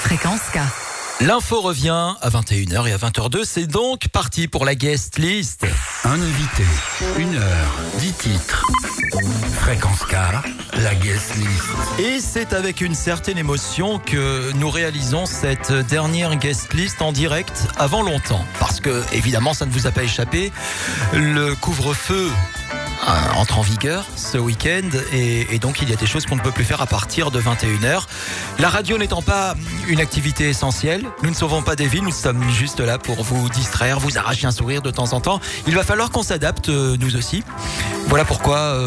Fréquence K. L'info revient à 21h et à 20h02, c'est donc parti pour la guest list. Un invité, 1 heure, 10 titres. Fréquence K, la guest list. Et c'est avec une certaine émotion que nous réalisons cette dernière guest list en direct avant longtemps. Parce que, évidemment, ça ne vous a pas échappé, le couvre-feu entre en vigueur ce week-end et donc il y a des choses qu'on ne peut plus faire à partir de 21h. La radio n'étant pas une activité essentielle, nous ne sauvons pas des vies, nous sommes juste là pour vous distraire, vous arracher un sourire de temps en temps. Il va falloir qu'on s'adapte, nous aussi. Voilà pourquoi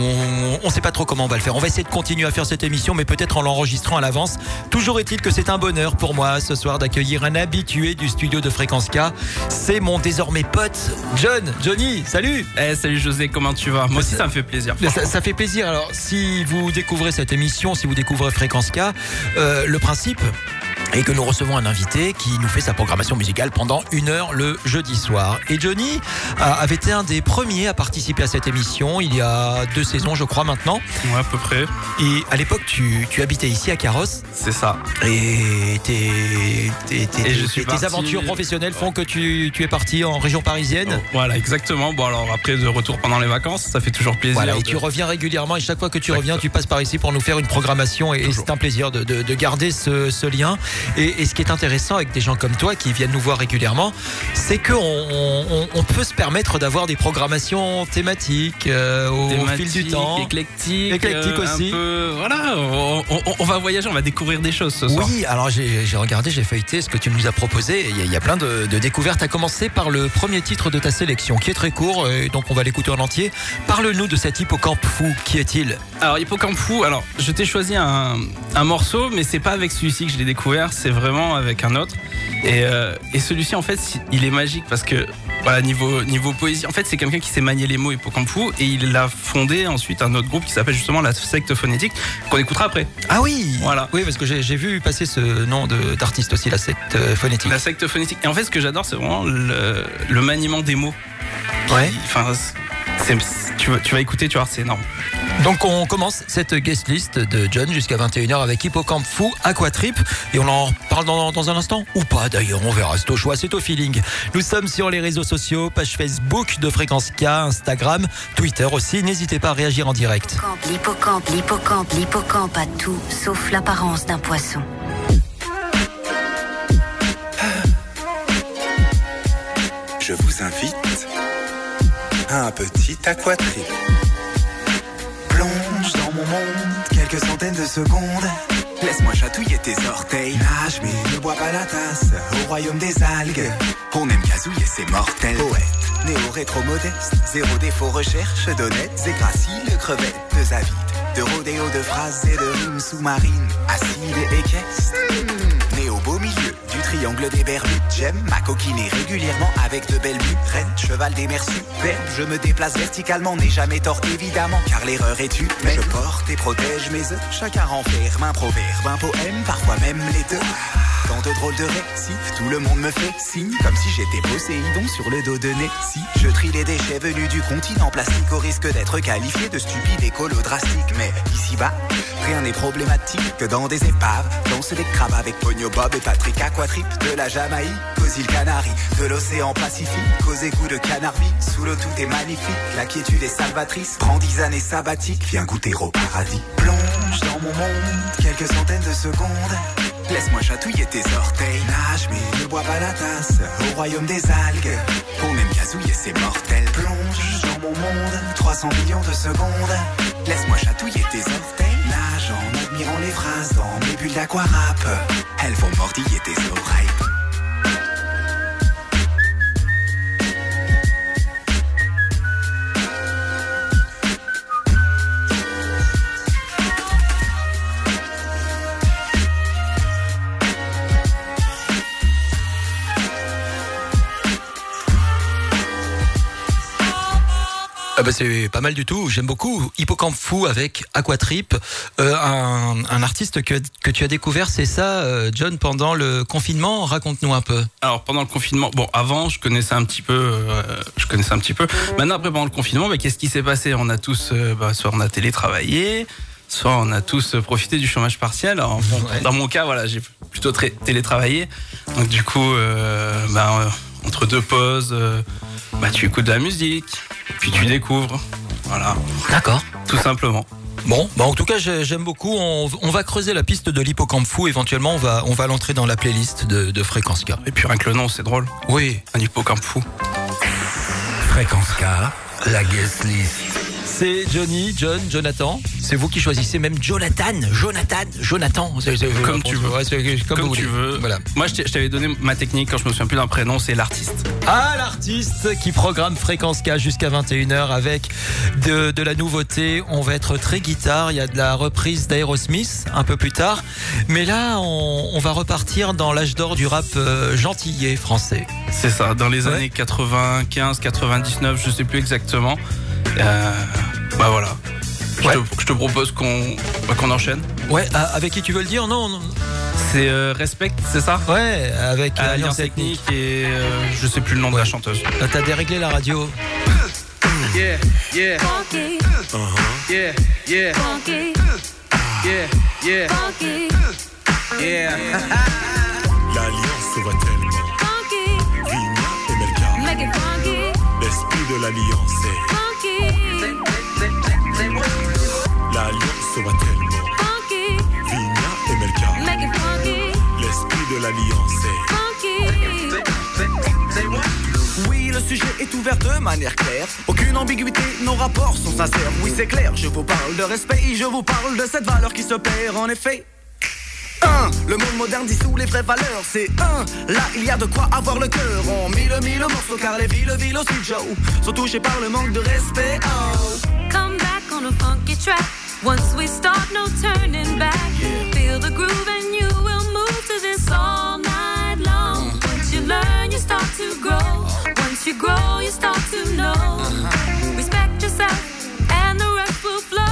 on ne sait pas trop comment on va le faire. On va essayer de continuer à faire cette émission, mais peut-être en l'enregistrant à l'avance. Toujours est-il que c'est un bonheur pour moi ce soir d'accueillir un habitué du studio de Fréquence K. C'est mon désormais pote Johnny, salut. Salut José, comment tu vas? Moi aussi ça me fait plaisir. Ça fait plaisir. Alors si vous découvrez cette émission, si vous découvrez Fréquence K, le principe est que nous recevons un invité qui nous fait sa programmation musicale pendant 1 heure le jeudi soir. Et Johnny avait été un des premiers à participer à cette émission il y a 2 saisons, je crois, maintenant. Ouais, à peu près. Et à l'époque, tu habitais ici à Carrosse. C'est ça. Et tes parti... aventures professionnelles font que tu es parti en région parisienne. Oh, voilà, exactement. Bon, alors après, de retour pendant les vacances, ça fait toujours plaisir. Voilà, et tu reviens régulièrement. Et chaque fois que tu reviens, tu passes par ici pour nous faire une programmation. Et c'est un plaisir de garder ce lien. Et ce qui est intéressant avec des gens comme toi qui viennent nous voir régulièrement, c'est qu'on peut se permettre d'avoir des programmations thématiques au fil du temps. Éclectiques aussi. Un peu, voilà, on va voyager, on va découvrir des choses ce soir. Oui, alors j'ai regardé, j'ai feuilleté ce que tu nous as proposé. Il y a plein de découvertes, à commencer par le premier titre de ta sélection qui est très court, et donc on va l'écouter en entier. Parle-nous de cet Hippocampe fou, qui est-il? Alors Hippocampe fou, alors je t'ai choisi un morceau, mais c'est pas avec celui-ci que je l'ai découvert, c'est vraiment avec un autre. Et celui-ci en fait il est magique parce que voilà, niveau poésie, en fait c'est quelqu'un qui s'est manié les mots, Hippocampe fou, et il a fondé ensuite un autre groupe qui s'appelle justement la secte phonétique, qu'on écoutera après. Ah oui, voilà. Oui, parce que j'ai vu passer ce nom d'artiste aussi, la secte phonétique. La secte phonétique. Et en fait ce que j'adore c'est vraiment le maniement des mots. Ouais. Enfin, tu vas écouter, tu vois, c'est énorme. Donc on commence cette guest list de John jusqu'à 21h avec Hippocampe fou, Aquatrip, et on en parle dans un instant ou pas d'ailleurs, on verra, c'est au choix, c'est au feeling. Nous sommes sur les réseaux sociaux, page Facebook de Fréquence K, Instagram, Twitter aussi, n'hésitez pas à réagir en direct. L'hippocampe a tout sauf l'apparence d'un poisson. Je vous invite à un petit aquatrip. Plonge dans mon monde quelques centaines de secondes. Laisse-moi chatouiller tes orteils. Nage mais ne bois pas la tasse. Au royaume des algues, on aime gazouiller, c'est mortel. Poète, néo-rétro-modeste, zéro défaut, recherche d'honnêtes et graciles crevettes, de zavides, de rodéo, de phrases et de rimes sous-marines, acides et équestres. Né au beau milieu du triangle des Bermudes, j'aime m'acoquiner régulièrement avec de belles buttes. Reine, cheval des mers superbes, je me déplace verticalement, n'ai jamais tort évidemment, car l'erreur est humaine. Je porte et protège mes œufs, chacun renferme un proverbe, un poème, parfois même les deux. Tant de drôles de récifs, tout le monde me fait signe, comme si j'étais Poséidon sur le dos de Nessie. Je trie les déchets venus du continent plastique au risque d'être qualifié de stupide écolo drastique. Mais ici-bas, rien n'est problématique que dans des épaves dansent des crabes avec Pogno Bob et Patrick Aquatrip. De la Jamaïque aux îles Canaries, de l'océan Pacifique aux égouts de Canarvie. Sous l'eau tout est magnifique, la quiétude est salvatrice. Prends 10 années sabbatiques, viens goûter au paradis. Plonge dans mon monde quelques centaines de secondes. Laisse-moi chatouiller tes orteils. Nage mais ne bois pas la tasse. Au royaume des algues, on aime gazouiller, c'est mortel. Plonge dans mon monde 300 millions de secondes. Laisse-moi chatouiller tes orteils. Nage en admirant les phrases dans mes bulles d'aquarap. Elles vont mordiller tes oreilles. Ah bah c'est pas mal du tout, j'aime beaucoup. Hippocampe fou avec Aquatrip, un artiste que tu as découvert, c'est ça, John, pendant le confinement. Raconte-nous un peu. Alors pendant le confinement, bon avant je connaissais un petit peu, Maintenant après pendant le confinement, qu'est-ce qui s'est passé? On a tous, soit on a télétravaillé, soit on a tous profité du chômage partiel. Alors, bon, dans mon cas, voilà, j'ai plutôt télétravailler. Donc du coup, entre deux pauses, tu écoutes de la musique, puis tu découvres. Voilà. D'accord. Tout simplement. Bon, en tout cas, j'aime beaucoup. On va creuser la piste de l'hippocampe fou. Éventuellement, on va l'entrer dans la playlist de Fréquence K. Et puis rien que le nom, c'est drôle. Oui. Un hippocampe fou. Fréquence K, la guest list. C'est Johnny, Jonathan. C'est vous qui choisissez, même Jonathan. Comme tu veux. Ouais, comme tu veux. Voilà. Moi, je t'avais donné ma technique quand je me souviens plus d'un prénom, c'est l'artiste. Ah, l'artiste qui programme Fréquence K jusqu'à 21h avec de la nouveauté. On va être très guitare. Il y a de la reprise d'Aerosmith un peu plus tard. Mais là, on va repartir dans l'âge d'or du rap gentillet français. C'est ça, dans les années 95, 99, je sais plus exactement. Voilà. Je te propose qu'on enchaîne. Ouais, avec qui tu veux le dire? Non. C'est Respect, c'est ça? Ouais, avec Alliance Technique et je sais plus le nom de la chanteuse. T'as déréglé la radio. Yeah. Funky. Yeah. Funky. Yeah. Funky. Yeah. L'alliance va tellement. Funky. Vigna et Melka. Make it funky. L'esprit de l'alliance est. Funky. L'alliance va tellement. Funky. Vigna et Melka. Make it funky. L'esprit de l'alliance est. Funky. Oui, le sujet est ouvert de manière claire. Aucune ambiguïté, nos rapports sont sincères. Oui, c'est clair, je vous parle de respect. Je vous parle de cette valeur qui se perd en effet. Le monde moderne dissout les vraies valeurs. C'est là il y a de quoi avoir le cœur. On mille morceaux car les villes aussi Joe sont touchés par le manque de respect. Come back on a funky track. Once we start, no turning back. Feel the groove and you will move to this all night long. Once you learn, you start to grow. Once you grow, you start to know. Respect yourself and the rest will flow.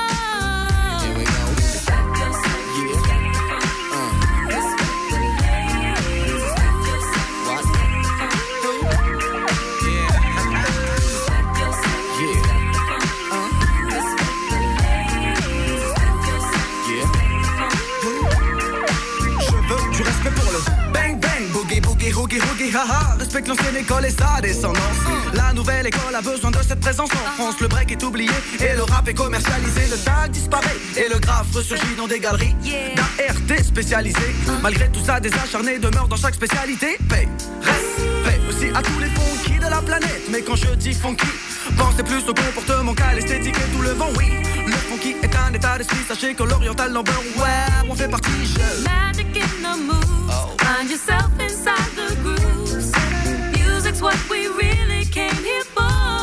Hoogie, haha, respecte l'ancienne école et sa descendance. La nouvelle école a besoin de cette présence en France. Le break est oublié et le rap est commercialisé. Le tag disparaît et le graphe ressurgit dans des galeries d'ART spécialisées. Malgré tout ça, des acharnés demeurent dans chaque spécialité. Paix, respect aussi à tous les funky de la planète. Mais quand je dis funky, pensez plus au comportement qu'à l'esthétique et tout le vent. Oui, le funky est un état d'esprit. Sachez que l'oriental number one, on fait partie. Magic in the moves. Find yourself inside the grooves. Music's what we really came here for.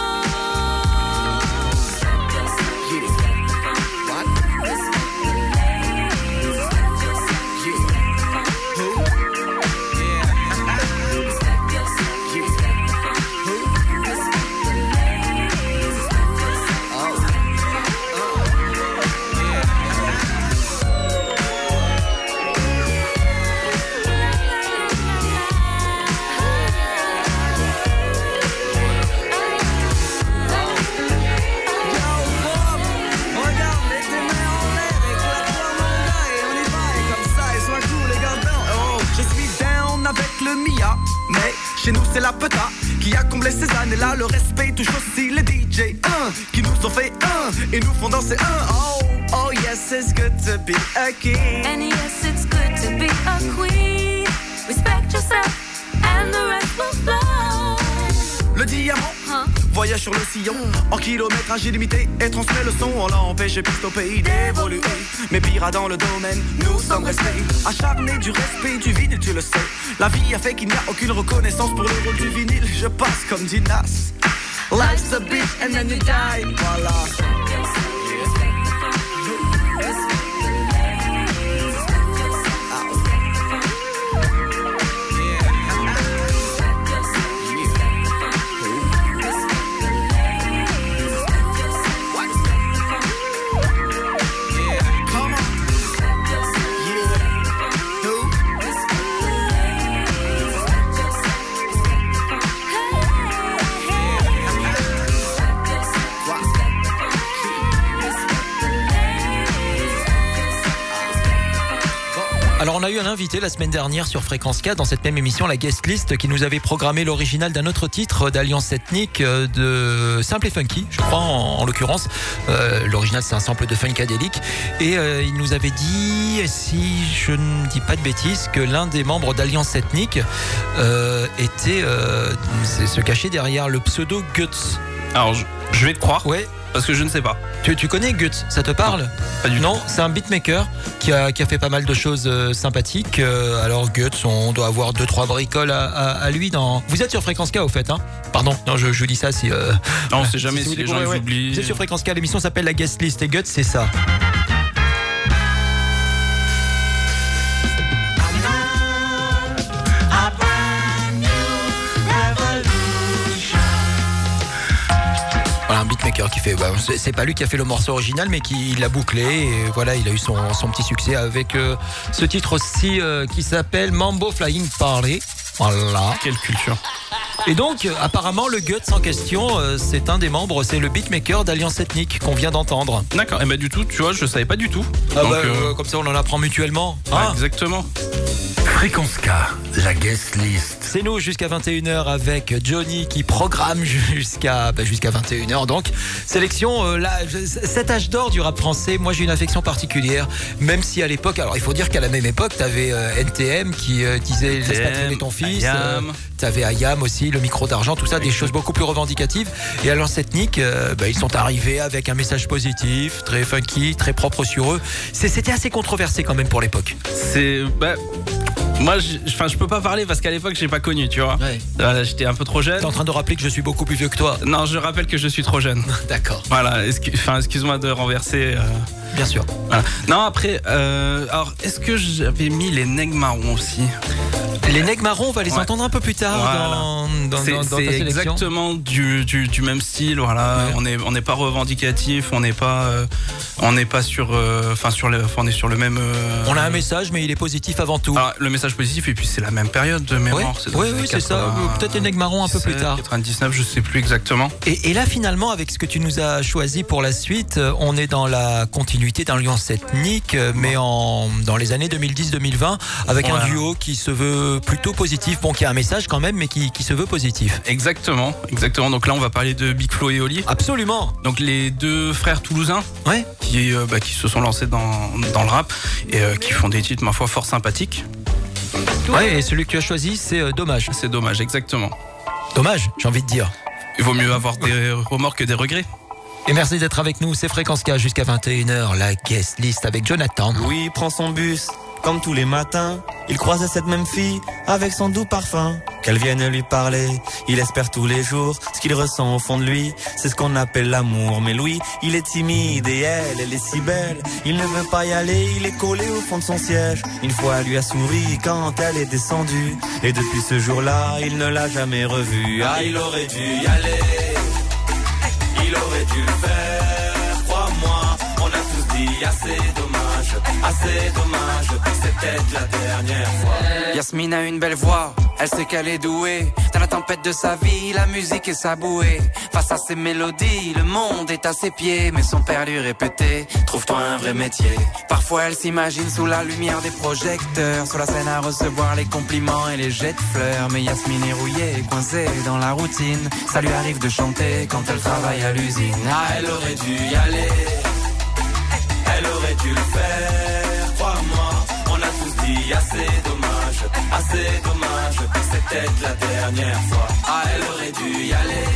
Chez nous c'est la peta qui a comblé ces années-là. Le respect touche aussi les DJ qui nous ont fait et nous font danser Oh yes, it's good to be a king. And yes, it's good to be a queen. Respect yourself and the rest will flow. Le diamant voyage sur le sillon en kilométrage illimité et transmet le son. On l'a empêché piste au pays d'évoluer. Mais pire dans le domaine, nous sommes restés acharnés du respect du vinyle, tu le sais. La vie a fait qu'il n'y a aucune reconnaissance pour le rôle du vinyle. Je passe comme dit Nas. Life's a bitch and then you die. Voilà. Alors on a eu un invité la semaine dernière sur Fréquence 4 dans cette même émission, la guest list, qui nous avait programmé l'original d'un autre titre d'Alliance Ethnique, de Simple et Funky, je crois en l'occurrence. L'original c'est un sample de Funkadelic et il nous avait dit, si je ne dis pas de bêtises, que l'un des membres d'Alliance Ethnique se cachait derrière le pseudo Guts. Alors je vais te croire. Ouais. Parce que je ne sais pas. Tu connais Guts, ça te parle? Non, pas du tout. Non, c'est un beatmaker qui a fait pas mal de choses sympathiques. Alors Guts, on doit avoir 2-3 bricoles à lui dans... Vous êtes sur Fréquence K au fait, hein? Pardon, non, je vous dis ça si... Non, on sait jamais si les gens ils oublient. Vous êtes sur Fréquence K, l'émission s'appelle la guest list et Guts, c'est ça. Un beatmaker qui fait, c'est pas lui qui a fait le morceau original mais qui l'a bouclé et voilà, il a eu son petit succès avec ce titre aussi qui s'appelle Mambo Flying Party. Voilà. Quelle culture. Et donc apparemment le Guts en question c'est un des membres, c'est le beatmaker d'Alliance Ethnique qu'on vient d'entendre. D'accord, et du tout, tu vois, je savais pas du tout. Comme ça on en apprend mutuellement. Ouais, exactement. Fréquence K, la guest list. C'est nous jusqu'à 21h avec Johnny qui programme jusqu'à 21h. Donc, sélection, cet âge d'or du rap français, moi j'ai une affection particulière. Même si à l'époque, alors il faut dire qu'à la même époque, t'avais NTM qui disait laisse pas traîner ton fils. T'avais Ayam aussi, le micro d'argent, tout ça, des choses beaucoup plus revendicatives. Et Alliance Ethnique, ils sont arrivés avec un message positif, très funky, très propre sur eux. C'était assez controversé quand même pour l'époque. Moi, je peux pas parler parce qu'à l'époque, j'ai pas connu, tu vois. Ouais. J'étais un peu trop jeune. T'es en train de rappeler que je suis beaucoup plus vieux que toi. Non, je rappelle que je suis trop jeune. D'accord. Voilà, excuse-moi de renverser. Bien sûr. Voilà. Non, après, alors, est-ce que j'avais mis les nègres marrons aussi? Les nègres marrons, on va les entendre un peu plus tard dans ta sélection. C'est exactement du même style, voilà. Ouais. On n'est pas revendicatif, on n'est pas sur, on est sur le même. On a un message, mais il est positif avant tout. Alors, le message positif, et puis c'est la même période de mémoire. Oui, c'est ça. Peut-être les nègres marrons un peu plus tard. 99, je sais plus exactement. Et là, finalement, avec ce que tu nous as choisi pour la suite, on est dans la continuité d'Alliance Ethnique, mais dans les années 2010-2020, avec un duo qui se veut plutôt positif, qui a un message quand même, mais qui se veut positif. Exactement. Donc là, on va parler de Big Flo et Oli. Absolument. Donc les deux frères toulousains, qui se sont lancés dans le rap et qui font des titres, ma foi, fort sympathiques. Ouais, et celui que tu as choisi, c'est Dommage. C'est Dommage, exactement. Dommage, j'ai envie de dire. Il vaut mieux avoir des remords que des regrets. Et merci d'être avec nous, c'est Fréquence K jusqu'à 21h, la guest list avec Jonathan. Louis prend son bus, comme tous les matins, il croise cette même fille avec son doux parfum. Qu'elle vienne lui parler, il espère tous les jours ce qu'il ressent au fond de lui, c'est ce qu'on appelle l'amour. Mais Louis, il est timide et elle est si belle, il ne veut pas y aller, il est collé au fond de son siège. Une fois elle lui a souri quand elle est descendue, et depuis ce jour-là, il ne l'a jamais revue. Ah, il aurait dû y aller, il aurait dû le faire, crois-moi, on a tous dit assez dommage, c'est peut-être la dernière fois. Yasmine a une belle voix, elle sait qu'elle est douée. Dans la tempête de sa vie, la musique est sa bouée. Face à ses mélodies, le monde est à ses pieds. Mais son père lui répétait, trouve-toi un vrai métier. Parfois elle s'imagine sous la lumière des projecteurs, sur la scène à recevoir les compliments et les jets de fleurs. Mais Yasmine est rouillée, coincée dans la routine. Ça lui arrive de chanter quand elle travaille à l'usine. Ah, elle aurait dû y aller, elle aurait dû le faire, crois-moi, on a tous dit assez dommage, c'est peut-être la dernière fois. Ah, elle aurait dû y aller,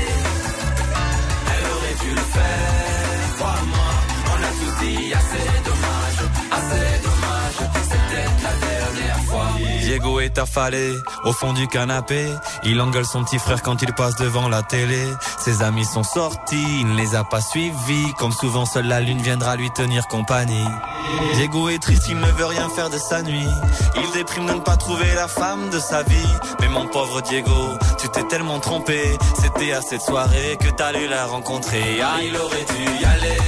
elle aurait dû le faire, crois-moi, on a tous dit assez dommage, c'est peut-être la dernière fois. Diego est affalé au fond du canapé, il engueule son petit frère quand il passe devant la télé. Ses amis sont sortis, il ne les a pas suivis, comme souvent seule la lune viendra lui tenir compagnie. Diego est triste, il ne veut rien faire de sa nuit, il déprime de ne pas trouver la femme de sa vie. Mais mon pauvre Diego, tu t'es tellement trompé, c'était à cette soirée que t'allais la rencontrer. Ah, il aurait dû y aller,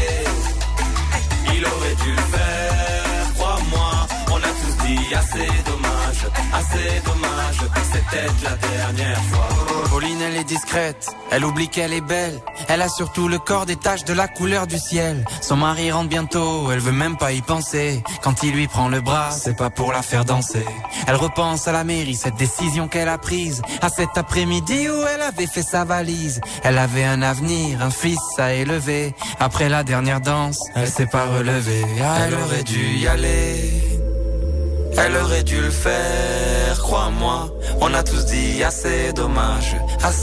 il aurait dû le faire, crois-moi, on a tous dit assez dommage, assez dommage, c'est peut-être la dernière fois. Pauline elle est discrète, elle oublie qu'elle est belle. Elle a surtout le corps des taches de la couleur du ciel. Son mari rentre bientôt, elle veut même pas y penser. Quand il lui prend le bras, c'est pas pour la faire danser. Elle repense à la mairie, cette décision qu'elle a prise, à cet après-midi où elle avait fait sa valise. Elle avait un avenir, un fils à élever. Après la dernière danse, elle s'est pas relevée. Elle aurait dû y aller, elle aurait dû le faire, crois-moi. On a tous dit assez dommage,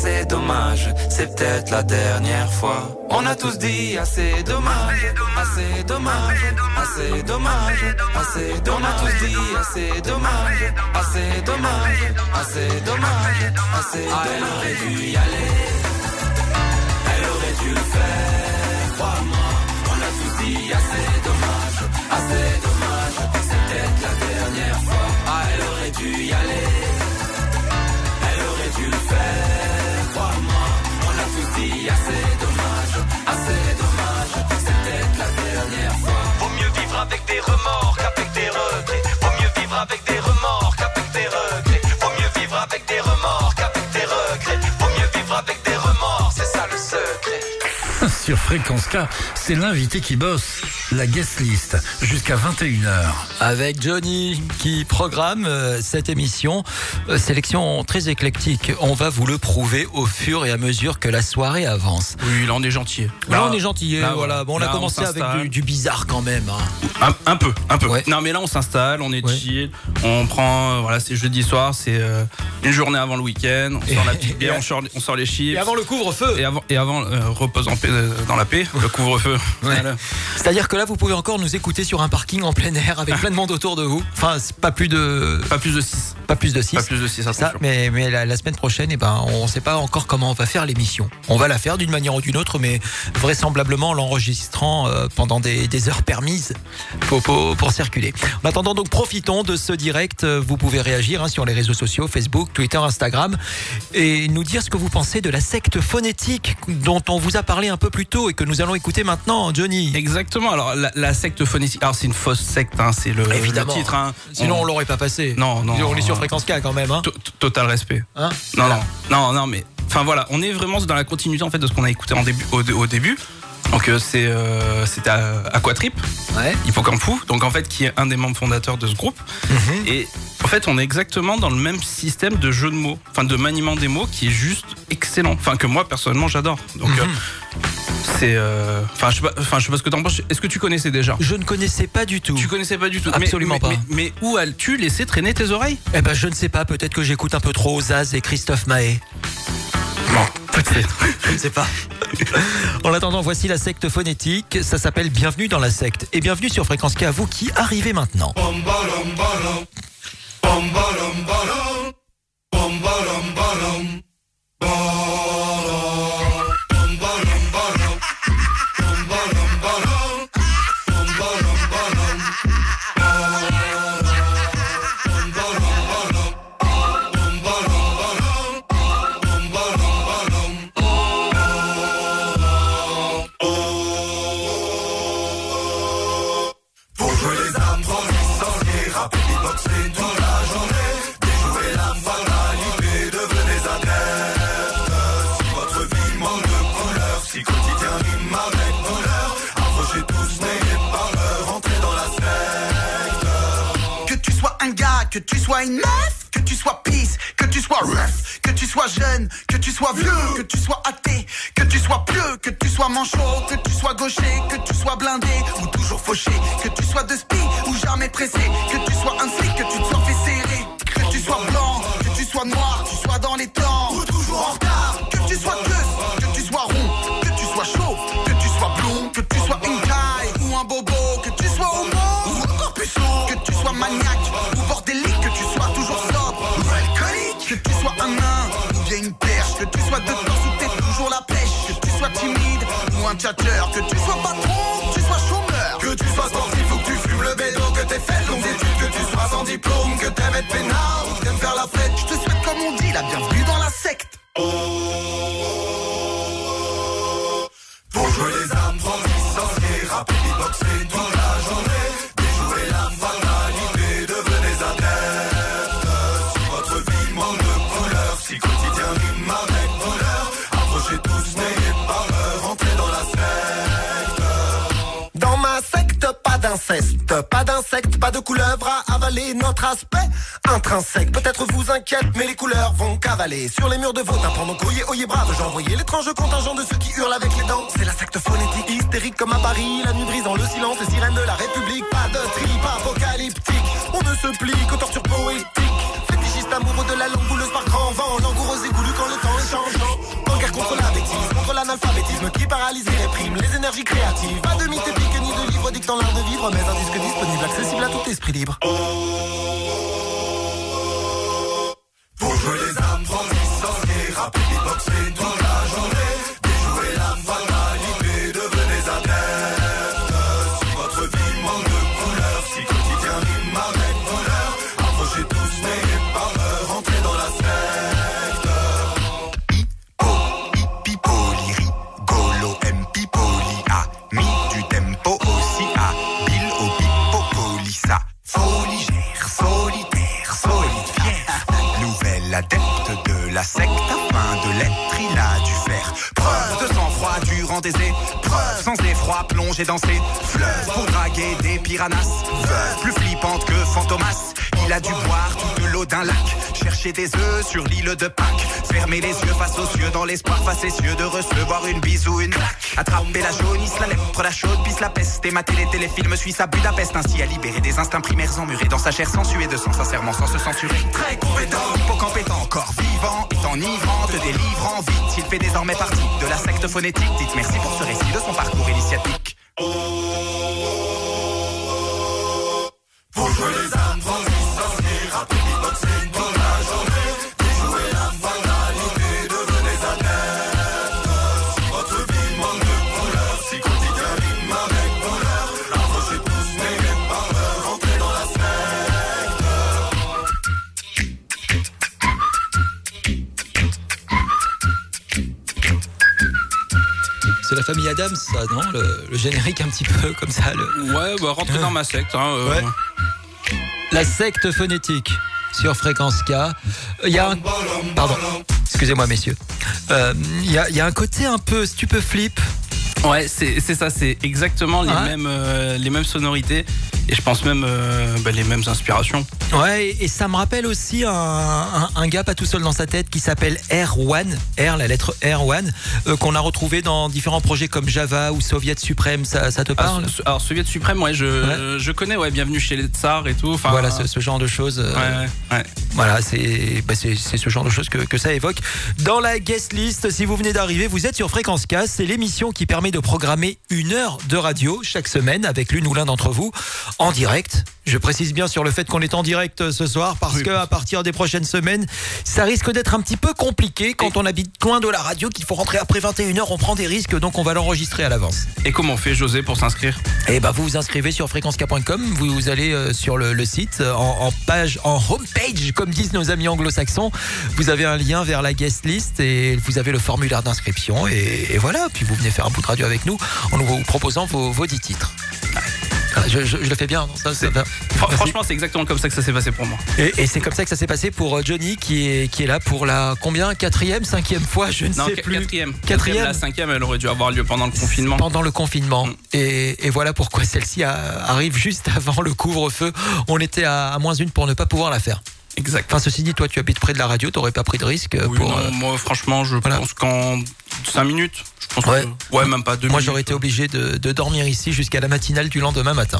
c'est peut-être la dernière fois. On a tous dit assez dommage, assez dommage, assez dommage, assez dommage. On a tous dit assez dommage, assez dommage, assez dommage, assez dommage. Elle aurait dû y aller, elle aurait dû le faire, crois-moi. On a tous dit assez dommage, c'est peut-être la dernière fois. Ah, elle aurait dû y aller, elle aurait dû le faire, crois-moi. On a tous dit assez dommage, c'est peut-être la dernière fois. Vaut mieux vivre avec des remords qu'avec des regrets. Vaut mieux vivre avec des remords qu'avec des regrets. Vaut mieux vivre avec des remords qu'avec des regrets. Vaut mieux vivre avec des remords, c'est ça le secret. Sur Fréquence K, c'est l'invité qui bosse. La guest list, jusqu'à 21h. Avec Johnny qui programme cette émission. Sélection très éclectique. On va vous le prouver au fur et à mesure que la soirée avance. Oui, là on est gentil. Là on est gentil, voilà. Bon, on a commencé avec du bizarre quand même. Hein. Un peu. Ouais. Non mais là on s'installe, on est chill, on prend, voilà, c'est jeudi soir, c'est une journée avant le week-end, on sort la petite bière, on sort les chips. Et avant le couvre-feu. Et avant repose en paix, dans la paix, le couvre-feu. Ouais. Voilà. C'est-à-dire que là vous pouvez encore nous écouter sur un parking en plein air avec plein de monde autour de vous. Enfin, c'est pas plus de 6. Pas plus de 6, ça, mais la semaine prochaine, on ne sait pas encore comment on va faire l'émission. On va la faire d'une manière ou d'une autre, mais vraisemblablement en l'enregistrant pendant des heures permises pour circuler. En attendant, donc, profitons de ce direct. Vous pouvez réagir sur les réseaux sociaux, Facebook, Twitter, Instagram, et nous dire ce que vous pensez de la secte phonétique dont on vous a parlé un peu plus tôt et que nous allons écouter maintenant, Johnny. Exactement. Alors, la secte phonétique, alors c'est une fausse secte, c'est le titre. Sinon, on l'aurait pas passé. Non. On est sur Fréquence K quand même. Total respect. Non, mais enfin voilà, on est vraiment dans la continuité en fait de ce qu'on a écouté au début. Donc c'était Aquatrip, Hippocampus, donc en fait qui est un des membres fondateurs de ce groupe. Et en fait on est exactement dans le même système de jeu de mots, enfin de maniement des mots qui est juste excellent, enfin que moi personnellement j'adore. Donc c'est enfin je sais pas ce que t'en penses. Est-ce que tu connaissais déjà? Je ne connaissais pas du tout. Tu connaissais pas du tout? Absolument pas. Mais où as-tu laissé traîner tes oreilles? Je ne sais pas, peut-être que j'écoute un peu trop Zaz et Christophe Maé. Bon, peut-être. Je ne sais pas. En attendant, voici la secte phonétique. Ça s'appelle Bienvenue dans la secte. Et bienvenue sur Fréquence K à vous qui arrivez maintenant. Que tu sois une meuf, que tu sois pisse, que tu sois ref, que tu sois jeune, que tu sois vieux, que tu sois athée, que tu sois pieux, que tu sois manchot, que tu sois gaucher, que tu sois blindé ou toujours fauché, que tu sois de spi ou jamais pressé, que tu sois un flic, que tu te sois fait serrer, que tu sois blanc, que tu sois noir, que tu sois dans les temps ou toujours en retard, que tu sois gueuse, que tu sois rond, que tu sois chauve, que tu sois blond, que tu sois une caille ou un bobo, que tu sois homo ou encore plus sourd, que tu sois maniaque ou bordélique, que tu sois toujours sobre ou alcoolique, que tu sois un nain ou bien une perche, que tu sois dedans ou t'es toujours la pêche, que tu sois timide ou un tchatcheur, que tu sois patron, que tu sois chômeur, que tu sois sportif ou que tu fumes le bédo, que t'aies fait de longues études, que tu sois sans diplôme, que t'aimes être peinard ou que t'aimes faire la fête. Je te souhaite, comme on dit, la bienvenue dans la secte. Pour jouer les âmes, transis, sorciers, rapper, beatboxer toute la journée, déjouer la fatalité, devenez adeptes. d'insectes, pas de couleuvres à avaler. Notre aspect intrinsèque peut-être vous inquiète, mais les couleurs vont cavaler sur les murs de vos tympans. Donc oyez brave, j'envoyais l'étrange contingent de ceux qui hurlent avec les dents. C'est la secte phonétique, hystérique comme à Paris, la nuit brisant le silence, les sirènes de la République. Pas de trip apocalyptique, on ne se plie qu'aux tortures poétiques. Fétichiste amoureux de la langue bouleuse par grand vent, langoureuse et goulue quand le temps est changeant. En guerre contre la bêtise, contre l'analphabétisme qui paralyse et réprime les énergies créatives. Pas de mythe épique ni de livre dictant l'art de vivre, mais un disque disponible, accessible à tout esprit libre. Pour jouer les âmes transistors, rapper, beatboxer toute la journée. Déjouer la fatalité, devenez adeptes. Si votre vie manque de couleur, si quotidien rime avec douleur, approchez tous, n'ayez pas peur, entrez dans la secte. Pipoli, rigolo, pipoli, ami du tempo aussi, habile au pipopolissa. Foligère, solitaire, solidaire, nouvelle adepte de la secte, afin de l'être, il a dû faire preuve de sang-froid durant des épreuves, sans effroi, plonger dans ses fleuves, pour draguer des piranhas, veuve, plus flippante que Fantomas. Il a dû boire toute l'eau d'un lac, chercher des œufs sur l'île de Pâques, fermer les yeux face aux cieux dans l'espoir facétieux de recevoir une bise ou une claque. Attraper la jaunisse, la lèpre, la chaude, pisse la peste, et mater les téléfilms suisses à Budapest, ainsi à libérer des instincts primaires emmurés dans sa chair sans suer de sang, sincèrement sans se censurer. Très compétent, hippocampe est encore vivant, est enivrant, te délivrant vite. Il fait désormais partie de la secte phonétique. Dites merci pour ce récit de son parcours initiatique. Pour jouer les âmes transistors, rapper, beatboxer toute la journée. Déjouer la fatalité, devenez adeptes. Si votre vie manque de couleur, si quotidien rime avec douleur, approchez tous, n'ayez pas peur, entrez dans la C'est la famille Adams, ça, non, le générique un petit peu comme ça. Ouais, bah rentrez dans ma secte. Ouais. La secte phonétique sur Fréquence K. Il y a un... Pardon, excusez-moi messieurs. Il y a un côté un peu stupeflip. Ouais, c'est ça, c'est exactement les mêmes sonorités. Et je pense même les mêmes inspirations. Ouais, et ça me rappelle aussi un gars pas tout seul dans sa tête qui s'appelle R1, la lettre R1, qu'on a retrouvé dans différents projets comme Java ou Soviet Suprême. Ça te parle? Alors Soviet Suprême, ouais, je connais, ouais, Bienvenue chez les Tsars et tout. Enfin, voilà, ce genre de choses. Ouais. Voilà, c'est ce genre de choses que ça évoque. Dans la guest list, si vous venez d'arriver, vous êtes sur Fréquence K. C'est l'émission qui permet de programmer 1 heure de radio chaque semaine avec l'une ou l'un d'entre vous en direct. Je précise bien sur le fait qu'on est en direct ce soir parce que à partir des prochaines semaines, ça risque d'être un petit peu compliqué quand on habite loin de la radio, qu'il faut rentrer après 21h, on prend des risques, donc on va l'enregistrer à l'avance. Et comment on fait, José, pour s'inscrire? Eh ben, vous vous inscrivez sur fréquencek.com, vous allez sur le site, en homepage, comme disent nos amis anglo-saxons. Vous avez un lien vers la guest list et vous avez le formulaire d'inscription et voilà, puis vous venez faire un bout de radio avec nous en nous proposant vos 10 titres. Je le fais bien, non? Franchement, c'est exactement comme ça que ça s'est passé pour moi. Et c'est comme ça que ça s'est passé pour Johnny qui est là pour la combien? 4e, 5e fois, je ne sais plus. 4e. La 5e, elle aurait dû avoir lieu pendant le confinement. Pendant le confinement. Et voilà pourquoi celle-ci arrive juste avant le couvre-feu. On était à -1 pour ne pas pouvoir la faire. Exact. Enfin, ceci dit, toi, tu habites près de la radio, t'aurais pas pris de risque pour. Non, moi, franchement, je pense qu'en 5 minutes, je pense que même pas 2 minutes. Moi, j'aurais été obligé de dormir ici jusqu'à la matinale du lendemain matin.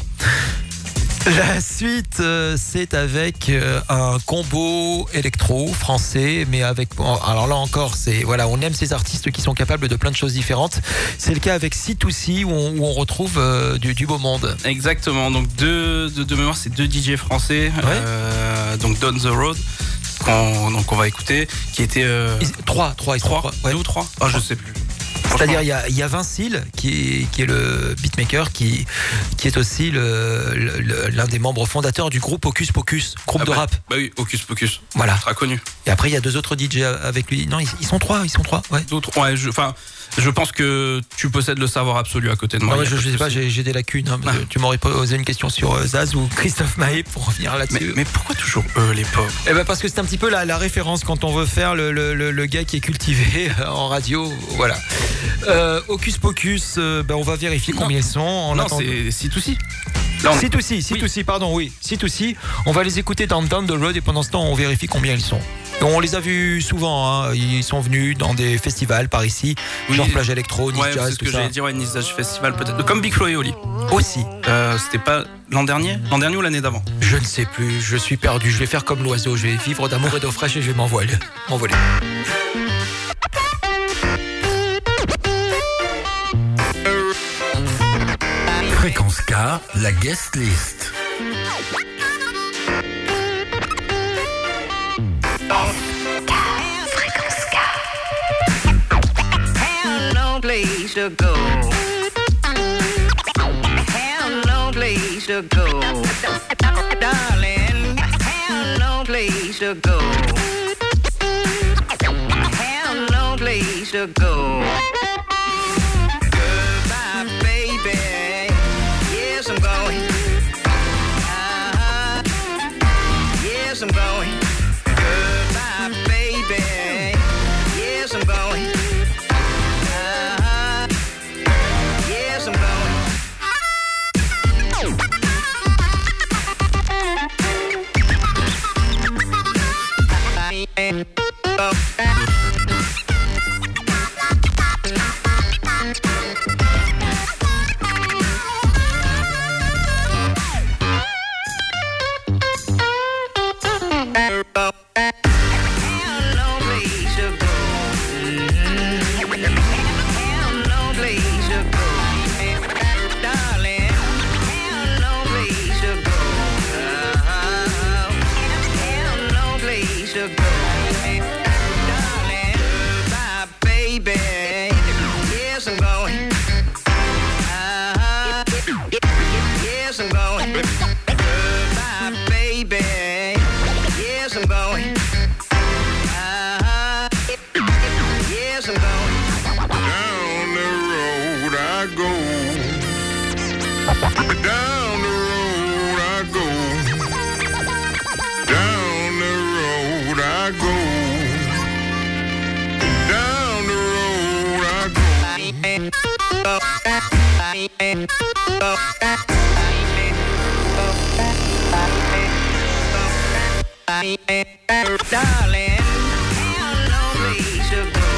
La suite, c'est avec un combo électro français, mais avec... Alors là encore, on aime ces artistes qui sont capables de plein de choses différentes. C'est le cas avec C2C où on retrouve du beau monde. Exactement, donc de mémoire, c'est 2 DJ français, donc Down the Road. qu'on va écouter, qui était... 3, 2 ou 3 je sais plus. C'est-à-dire il y a Vincile qui est le beatmaker qui est aussi l'un des membres fondateurs du groupe Hocus Pocus, groupe de rap. Bah oui, Hocus Pocus. Voilà. Très connu. Et après il y a 2 autres DJ avec lui. Non, ils sont 3, ouais. D'autres, ouais, je pense que tu possèdes le savoir absolu à côté de moi. Ouais, je sais pas, j'ai des lacunes. Hein, tu m'aurais posé une question sur Zaz ou Christophe Maé pour revenir là-dessus. Mais pourquoi toujours les pauvres? Eh ben parce que c'est un petit peu la référence quand on veut faire le gars qui est cultivé en radio. Voilà. Hocus Pocus, on va vérifier combien ils sont. Non, c'est C2C. C2C, pardon, oui. C2C, on va les écouter dans Down the Road et pendant ce temps, on vérifie combien ils sont. On les a vus souvent, hein. Ils sont venus dans des festivals par ici, genre plage électro, Nice Jazz, c'est ce que j'allais dire, Nice Jazz Festival peut-être. Comme Big Flo et Oli. Aussi. C'était pas l'an dernier ou l'année d'avant? Je ne sais plus, je suis perdu. Je vais faire comme l'oiseau, je vais vivre d'amour et d'eau fraîche et je vais m'envoler. Fréquence K, la guest list. Place to go. Have no place to go. Darling, have no place to go. Have no place to go. Goodbye, baby. Yes, I'm going. Yes, I'm going. Goodbye, baby. Yes, I'm going. Darling, have no place to go.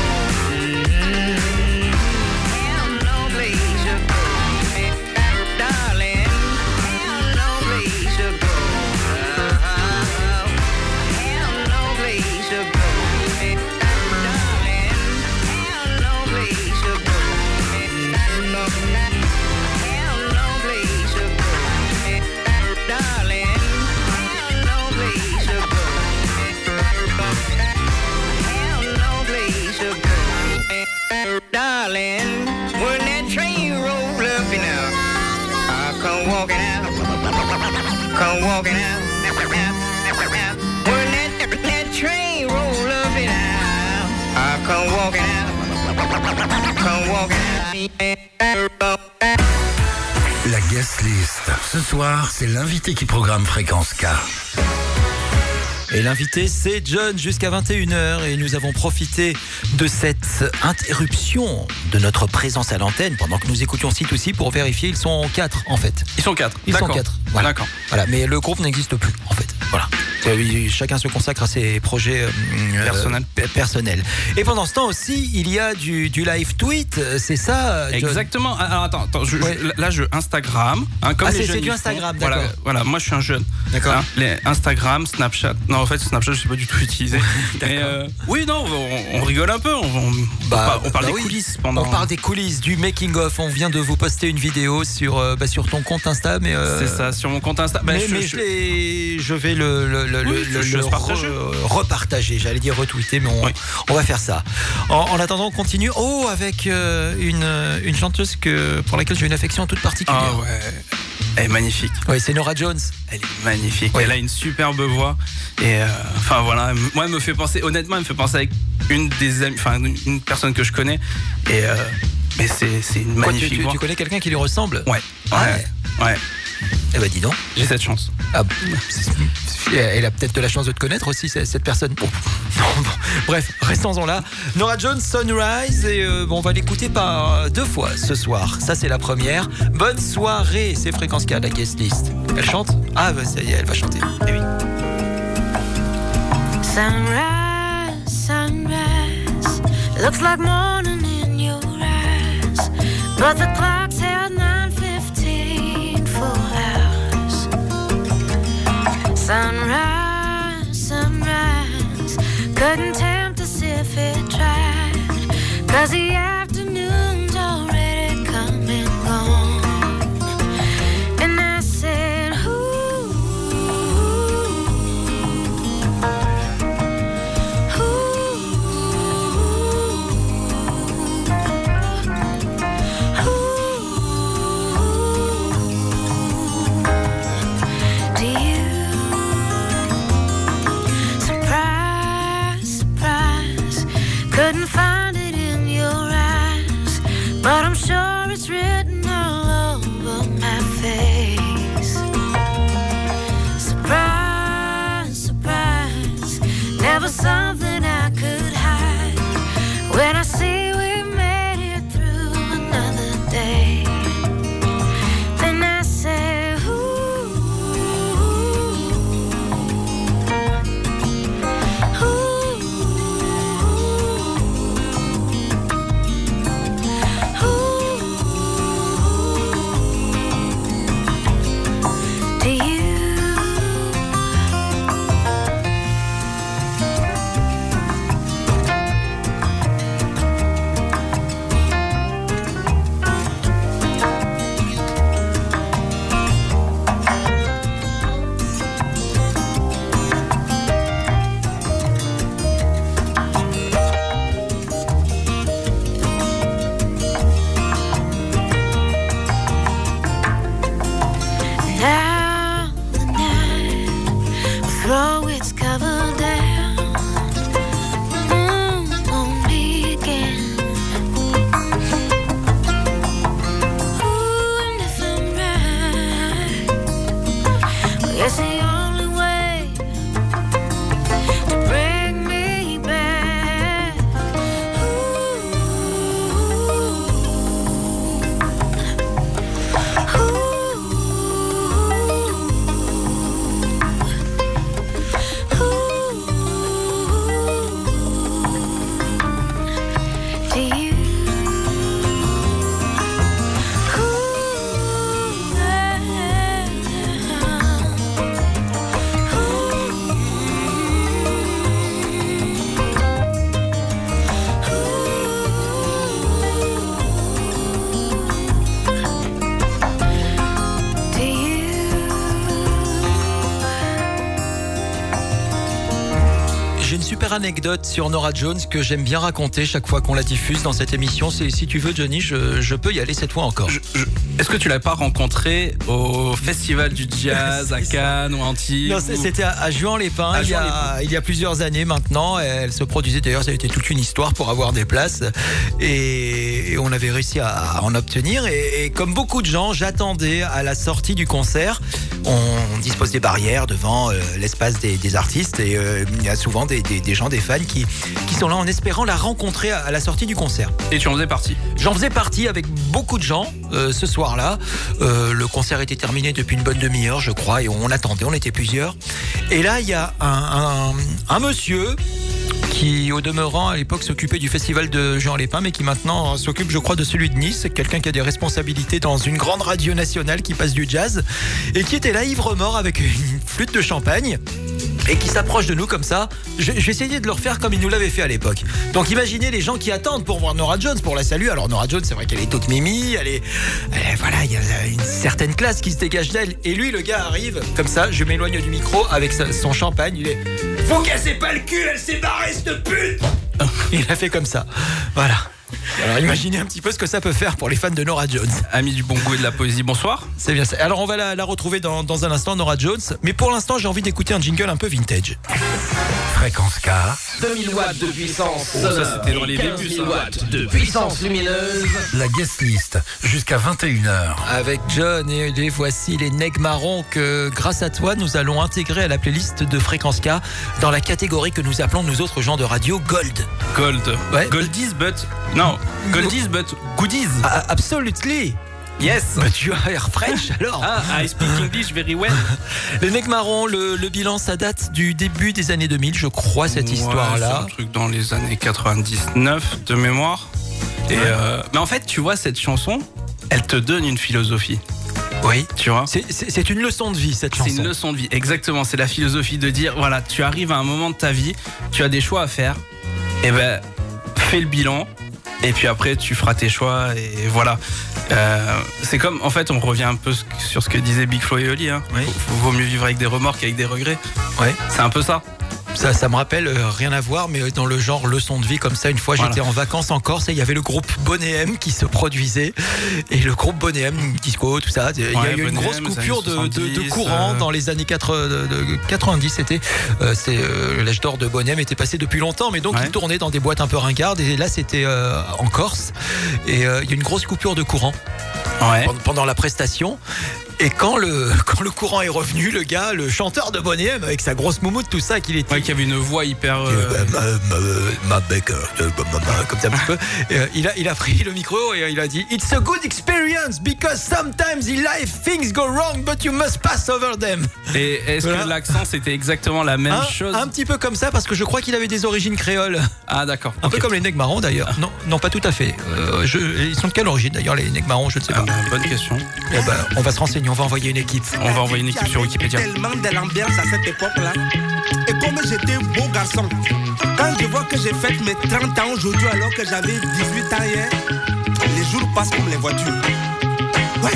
Have no place to go. Darling, have no place to go. Have no place to go. Darling, have no place to go. Have no place to go. Darling, have no place to go. Darling, when that train roll up, you know, I come walking out, When that train roll up, you know, I come walking out, La guest list. Ce soir, c'est l'invité qui programme Fréquence K. Et l'invité, c'est John jusqu'à 21h. Et nous avons profité de cette interruption de notre présence à l'antenne pendant que nous écoutions C2C pour vérifier. Ils sont 4 en fait. Ils sont 4. Ils sont 4. Voilà. D'accord. Voilà. Mais le groupe n'existe plus en fait. Voilà. Chacun se consacre à ses projets personnels. Et pendant ce temps aussi, il y a du live tweet, c'est ça, John? Exactement. Alors attends, là je Instagram. Comme les jeunes c'est du Instagram, d'accord. Voilà, moi je suis un jeune. D'accord. Les Instagram, Snapchat. Non, en fait, Snapchat, je sais pas du tout utiliser. Mais oui, non, on rigole un peu. On parle des coulisses pendant. On parle des coulisses, du making of. On vient de vous poster une vidéo sur ton compte Insta, mais c'est ça, sur mon compte Insta. Je vais le repartager, j'allais dire retweeter, mais on va faire ça. En attendant, on continue. Avec une chanteuse pour laquelle j'ai une affection toute particulière. Ah ouais, elle est magnifique. Oui, c'est Norah Jones. Elle est magnifique. Oui. Elle a une superbe voix. Et enfin voilà, moi elle me fait penser, honnêtement, elle me fait penser avec une personne que je connais. Et mais c'est une magnifique voix. Tu connais quelqu'un qui lui ressemble? Ouais. Eh ben dis donc. J'ai cette chance. Ah, elle a peut-être de la chance de te connaître aussi, cette personne. Bon. Non, bon. Bref, restons-en là. Norah Jones, Sunrise, et on va l'écouter par 2 fois ce soir. Ça, c'est la première. Bonne soirée, c'est Fréquence K, la guest list. Elle chante ? Ah, bah, ça y est, elle va chanter. Eh oui. Sunrise, sunrise, looks like morning in your eyes, but the clock's held 9:15 for hours. Sunrise, sunrise, couldn't tempt us if it tried, 'cause the afternoon's already come and gone. And I said, couldn't find it in your eyes, but I'm sure it's written all over my face. Surprise, surprise, never something I could hide. When I see we made it through another day, then I say, ooh, ooh. Throw its cover down on me again. Ooh, and if I'm right, well, it's the only way to bring me back. J'ai une super anecdote sur Norah Jones que j'aime bien raconter chaque fois qu'on la diffuse dans cette émission. C'est, si tu veux, Johnny, je peux y aller cette fois encore. Est-ce que tu l'as pas rencontrée au Festival du Jazz à Cannes ou à Antibes? Non, c'était à Juan-les-Pins, il y a plusieurs années maintenant. Elle se produisait, d'ailleurs, ça a été toute une histoire pour avoir des places. Et on avait réussi à en obtenir. Et comme beaucoup de gens, j'attendais à la sortie du concert. On dispose des barrières devant l'espace des artistes. Et il y a souvent des gens, des fans qui sont là en espérant la rencontrer à la sortie du concert. Et tu en faisais partie? J'en faisais partie avec beaucoup de gens ce soir-là. Le concert était terminé depuis une bonne demi-heure, je crois, et on attendait, on était plusieurs. Et là, il y a un monsieur qui, au demeurant, à l'époque, s'occupait du festival de Juan-les-Pins, mais qui maintenant s'occupe, je crois, de celui de Nice. Quelqu'un qui a des responsabilités dans une grande radio nationale qui passe du jazz, et qui était là, ivre-mort, avec une flûte de champagne, et qui s'approche de nous comme ça. Je vais essayer de le refaire comme il nous l'avait fait à l'époque. Donc imaginez les gens qui attendent pour voir Norah Jones, pour la saluer. Alors Norah Jones, c'est vrai qu'elle est toute mimi, voilà, il y a une certaine classe qui se dégage d'elle. Et lui, le gars arrive comme ça, je m'éloigne du micro avec son champagne. Il est: vous cassez pas le cul, elle s'est barrée, cette pute. Il a fait comme ça. Voilà. Alors imaginez un petit peu ce que ça peut faire pour les fans de Norah Jones. Ami du bon goût et de la poésie, bonsoir. C'est bien ça. Alors on va la retrouver dans un instant, Norah Jones. Mais pour l'instant, j'ai envie d'écouter un jingle un peu vintage. Fréquence K. 2000 watts de puissance Ça, sonore c'était dans les et 15 débuts, 000 ça. watts de puissance lumineuse. La guest list jusqu'à 21h. Avec John et les voici les Nègres Marrons que grâce à toi nous allons intégrer à la playlist de Fréquence K dans la catégorie que nous appelons nous autres gens de radio Gold. Gold. Ouais. Goldies but... Non, Goldies but goodies. Absolutely. Yes. But you are French alors. I speak English very well. Les Nègres Marrons, le bilan, ça date du début des années 2000, je crois, cette histoire-là. C'est un truc dans les années 99 de mémoire. Et mais en fait, tu vois, cette chanson, elle te donne une philosophie. Oui, tu vois. C'est une leçon de vie, cette chanson. C'est une leçon de vie, exactement. C'est la philosophie de dire, voilà, tu arrives à un moment de ta vie, tu as des choix à faire, et ben, fais le bilan, et puis après, tu feras tes choix, et voilà. C'est comme, en fait, on revient un peu sur ce que disait Big Flo et Oli. Hein. Oui. Vaut mieux vivre avec des remords qu'avec des regrets. Ouais. C'est un peu ça. Ça me rappelle rien à voir, mais dans le genre leçon de vie comme ça. Une fois, j'étais en vacances en Corse et il y avait le groupe Bonnet M qui se produisait. Et le groupe Bonnet M, disco, tout ça. Il y a eu une grosse coupure de courant dans les années 90. C'était l'âge d'or de Bonnet M était passé depuis longtemps, mais donc il tournait dans des boîtes un peu ringardes. Et là, c'était en Corse. Et il y a une grosse coupure de courant pendant la prestation. Et quand le courant est revenu, le gars, le chanteur de Bonnet M, avec sa grosse moumoute, tout ça, qu'il était... Ouais, qui avait une voix hyper... ma bec, comme ça un petit peu. Il a pris le micro et il a dit « It's a good experience because sometimes in life things go wrong but you must pass over them. » Et est-ce que l'accent, c'était exactement la même chose? Un petit peu comme ça, parce que je crois qu'il avait des origines créoles. Ah d'accord. Un peu comme les Nègres Marrons d'ailleurs. Non, pas tout à fait. Ils sont de quelle origine d'ailleurs, les Nègres Marrons? Je ne sais pas. Bonne question. Eh ben, on va se renseigner. On va envoyer une équipe. On va envoyer une équipe sur Wikipédia. Tellement de l'ambiance à cette époque-là. Et comme j'étais un beau garçon, quand je vois que j'ai fait mes 30 ans aujourd'hui alors que j'avais 18 ans hier, les jours passent comme les voitures. Ouais,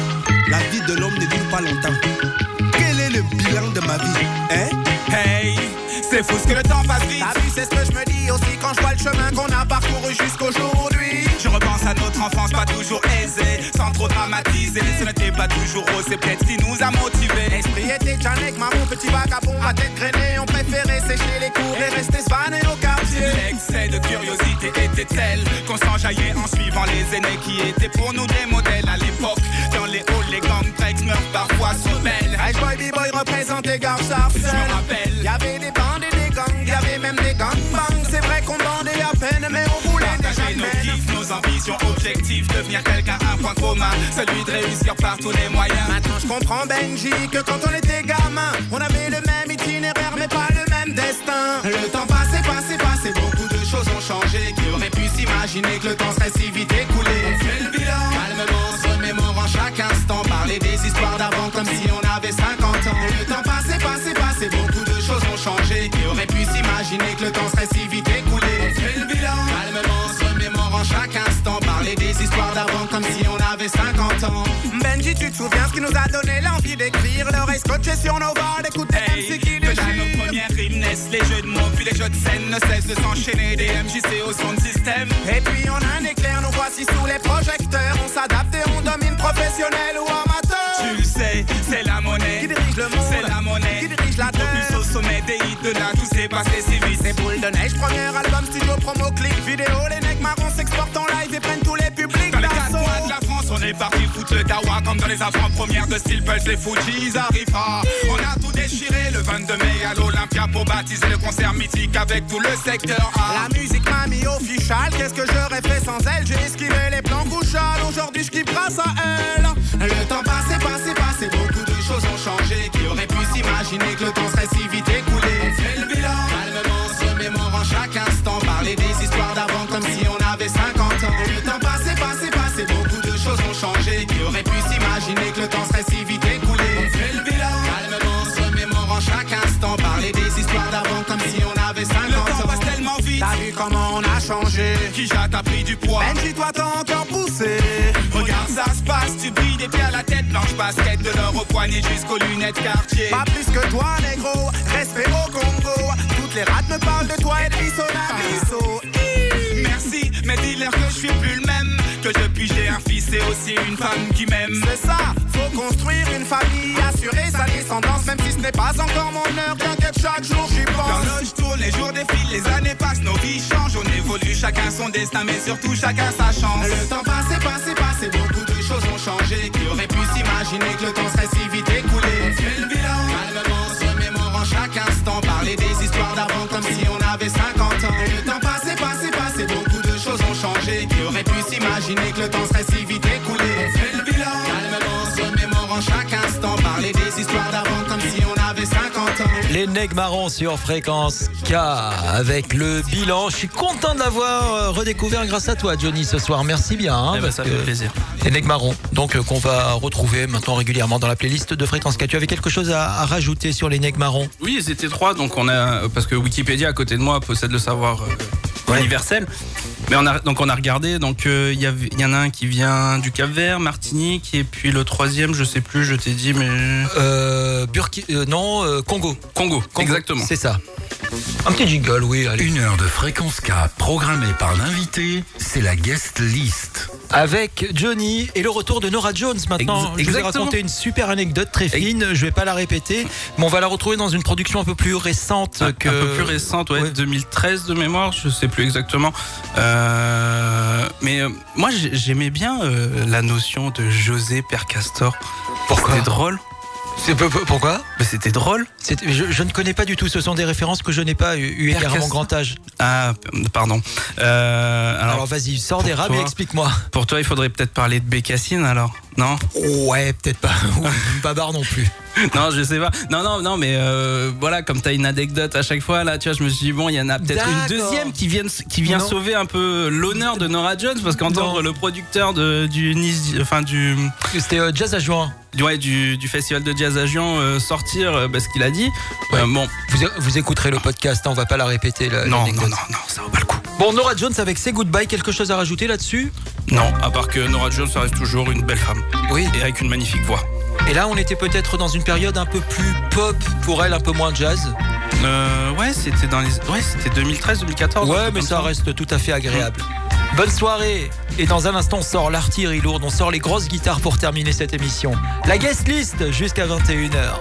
la vie de l'homme ne dure pas longtemps. Quel est le bilan de ma vie, hein? Hey, c'est fou ce que le temps passe vite. T'as vu, c'est ce que je me dis aussi quand je vois le chemin qu'on a parcouru jusqu'aujourd'hui. Je repense à notre enfance pas toujours aisée, sans trop dramatiser. Ce n'était pas toujours rose, c'est peut-être ce qui nous a motivés. L'esprit était Janek, maman, petit vagabond à tête grainée. On préférait sécher les cours et rester svané au quartier. L'excès de curiosité était tel qu'on s'enjaillait en suivant les aînés qui étaient pour nous des modèles à l'époque. Dans les halls, les gangs breaks meurent parfois sous belle. Ice Boy, B-Boy représentait Garçard. Je me rappelle. Y'avait des bandes et des gangs, y'avait même des gangbangs. C'est vrai qu'on bandait à peine, mais on voulait partager nos kiffs, nos ambitions, objectifs, devenir quelqu'un, un point commun, celui de réussir par tous les moyens. Maintenant je comprends Benji que quand on était gamin, on avait le même itinéraire mais pas le même destin. Le temps passé, beaucoup de choses ont changé. Qui aurait pu s'imaginer que le temps serait si vite écoulé? On fait le bilan, calmement, se remémorant chaque instant, parler des histoires d'avant comme si on avait 50 ans. Le temps passé, beaucoup de choses ont changé. Qui aurait pu s'imaginer que le temps serait si vite écoulé? On fait le bilan, calmement, se remémorant chaque instant, parler des histoires d'avant comme si on avait 50 ans. Benji, tu te souviens ce qui nous a donné l'envie d'écrire? L'oreille scotchée sur nos barres, d'écouter MC qui déchire. Dans nos premières rimes naissent les jeux de mots, puis les jeux de scène ne cessent de s'enchaîner. Des MJC au son de système. Et puis on a un éclair, nous voici sous les projecteurs. On s'adapte et on domine, professionnel ou amateur. Tu le sais, c'est la monnaie qui dirige le monde, c'est la monnaie qui dirige la terre. Plus au sommet des hits de là, tout s'est passé si vite. C'est Boule de Neige, premier album, studio, promo, clip, vidéo. Les Nègres Marrons s'exportent en live et prennent tous les publics. Dans les 4 coins de la France, on est parti foutre le dawa. Comme dans les avant-premières de Steel Pulse, les Fujis arrivent. On a tout déchiré le 22 mai à l'Olympia pour baptiser le concert mythique avec tout le secteur A. La musique m'a mis official, qu'est-ce que j'aurais fait sans elle? J'ai esquivé les plans couchales, aujourd'hui je kiffe grâce à elle. Le temps passé, beaucoup de choses ont changé. Qui aurait pu s'imaginer que le temps serait si vite écoulé? On fait le bilan, calmement, se remémorant chaque instant, parler des histoires d'avant comme si on avait 50 ans. Le temps passé, beaucoup de choses ont changé. Qui aurait pu s'imaginer que le temps serait si vite écoulé? On fait le bilan, calmement, se remémorant chaque instant, parler des histoires d'avant comme si on avait 50 ans. Le temps passe tellement vite. T'as vu comment on a changé? Kija t'a pris du poids. Benji, toi t'as encore poussé. Regarde, ça se passe, tu brilles des pieds à la tête, blanche basket, de l'or au poignet jusqu'aux lunettes quartier. Pas plus que toi, négro, respect au Congo. Toutes les rates me parlent de toi et de bisso la bisso. Merci, mais dis-leur que je suis plus le même. Que depuis j'ai un fils et aussi une femme qui m'aime. C'est ça, faut construire une famille, assurer sa descendance. Même si ce n'est pas encore mon heure, t'inquiète, chaque jour j'y pense. L'horloge tourne, chacun son destin, mais surtout chacun sa chance. Le temps passé, beaucoup de choses ont changé. Qui aurait pu s'imaginer que le temps serait si vite écoulé? On fait le bilan, calmement, se remémorant chaque instant. Parler des histoires d'avant comme si on avait 50 ans. Le temps passé, beaucoup de choses ont changé. Qui aurait pu s'imaginer que le temps serait si vite écoulé? On fait le bilan, calmement, se remémorant chaque instant. Parler des histoires d'avant comme si on avait 50 ans. Les Nègres Marrons sur Fréquence K avec le bilan. Je suis content de l'avoir redécouvert grâce à toi, Johnny, ce soir. Merci bien. Hein, ça fait plaisir. Les Nègres Marrons, donc qu'on va retrouver maintenant régulièrement dans la playlist de Fréquence K. Tu avais quelque chose à rajouter sur les Nègres Marrons? Oui, ils étaient 3, donc parce que Wikipédia à côté de moi possède le savoir universel. Mais on a regardé, donc il y en a un qui vient du Cap-Vert, Martinique, et puis le troisième, je sais plus, je t'ai dit, mais Congo. Congo, exactement. C'est ça. Un petit jingle, oui. Allez. 1 heure de Fréquence K programmée par l'invité, c'est la guest list. Avec Johnny et le retour de Norah Jones maintenant. Je vous ai raconté une super anecdote très fine, je vais pas la répéter, mais on va la retrouver dans une production un peu plus récente. Un peu plus récente, 2013 de mémoire, je sais plus exactement. Mais moi j'aimais bien la notion de José Père Castor. Pourquoi? C'était drôle. Pourquoi? Mais c'était drôle. Je ne connais pas du tout. Ce sont des références que je n'ai pas eu égard à mon grand âge. Ah, pardon. Alors vas-y, sors des rames et explique-moi. Pour toi, il faudrait peut-être parler de Bécassine alors, non? Ouais, peut-être pas. Ou Babar non plus. Non, je sais pas. Non, mais voilà, comme t'as une anecdote à chaque fois, là, tu vois, je me suis dit, bon, il y en a peut-être une deuxième qui vient sauver un peu l'honneur de Norah Jones, parce qu'entendre le producteur du C'était Jazz à Juin. Ouais, du festival de jazz à Juin sortir ce qu'il a dit. Ouais. Bon, vous écouterez le podcast, hein, on va pas la répéter. Non, ça vaut pas le coup. Bon, Norah Jones avec ses Goodbye, quelque chose à rajouter là-dessus? Non, à part que Norah Jones, ça reste toujours une belle femme. Oui. Et avec une magnifique voix. Et là, on était peut-être dans une période un peu plus pop pour elle, un peu moins jazz. Ouais, c'était 2013-2014. Ouais, mais ça reste tout à fait agréable. Bonne soirée. Et dans un instant, on sort l'artillerie lourde, on sort les grosses guitares pour terminer cette émission. La guest list jusqu'à 21h.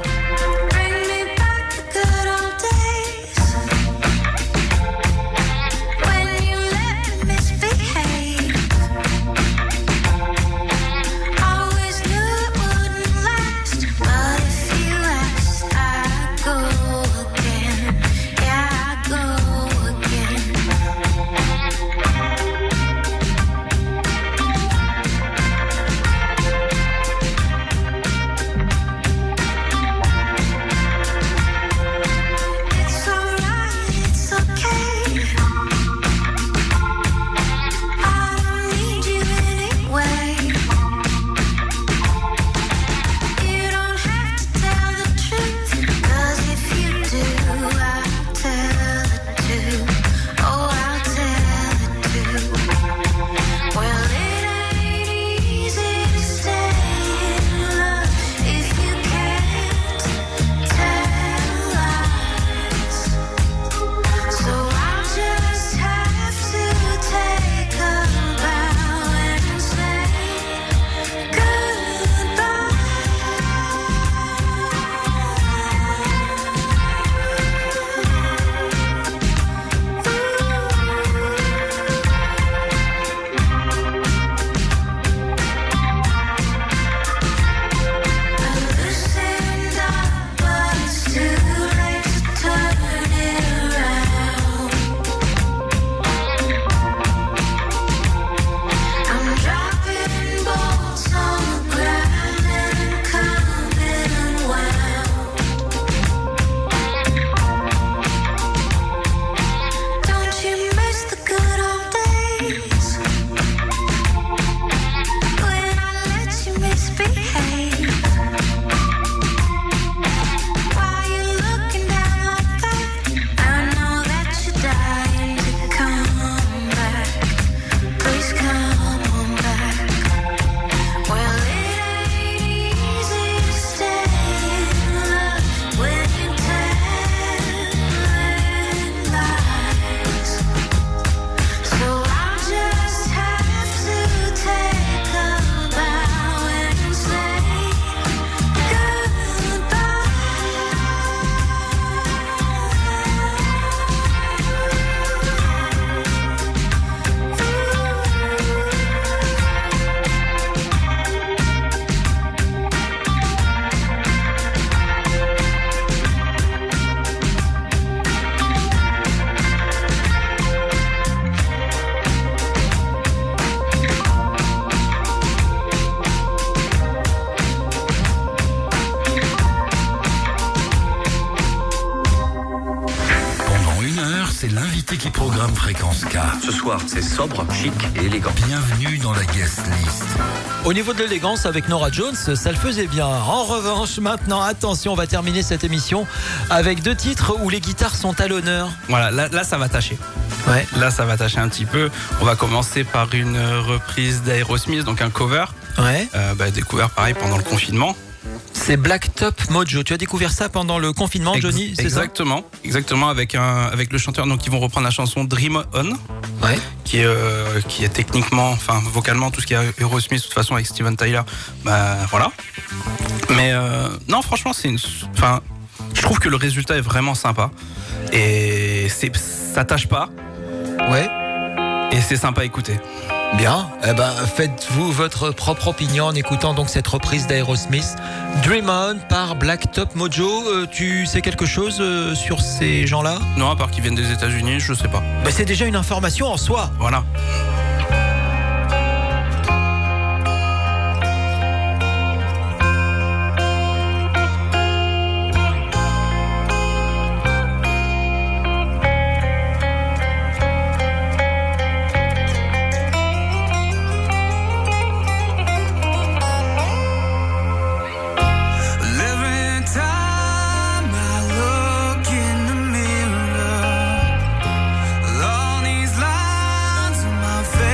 c'est l'invité qui programme Fréquence K. Ce soir, c'est sobre, chic et élégant. Bienvenue dans la guest list. Au niveau de l'élégance avec Nora Jones, ça le faisait bien. En revanche, maintenant, attention, on va terminer cette émission avec 2 titres où les guitares sont à l'honneur. Voilà, là ça va tâcher. Ouais. Là ça va tâcher un petit peu. On va commencer par une reprise d'Aerosmith, donc un cover. Ouais. Découvert pareil pendant le confinement. C'est Blacktop Mojo. Tu as découvert ça pendant le confinement, Johnny, c'est exactement, ça exactement, avec le chanteur. Donc ils vont reprendre la chanson Dream On, ouais. qui est techniquement, enfin vocalement, tout ce qui est Aerosmith de toute façon avec Steven Tyler, voilà. Mais non, franchement, je trouve que le résultat est vraiment sympa et ça tâche pas. Ouais. Et c'est sympa à écouter. Bien, faites-vous votre propre opinion en écoutant donc cette reprise d'Aerosmith, Dream On par Blacktop Mojo. Tu sais quelque chose sur ces gens-là? Non, à part qu'ils viennent des États-Unis, je sais pas. C'est déjà une information en soi. Voilà. All these lines on my face.